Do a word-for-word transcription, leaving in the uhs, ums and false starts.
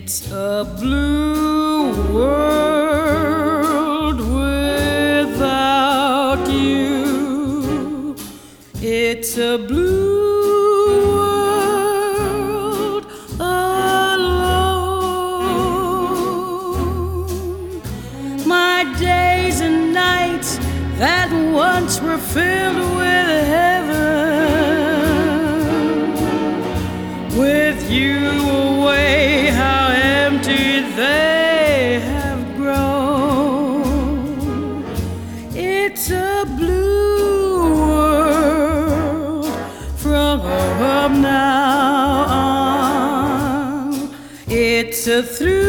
It's a blue world without you. It's a blue world alone. My days and nights that once were filled with heaven, with you away, how empty they have grown. It's a blue world from now on. It's a through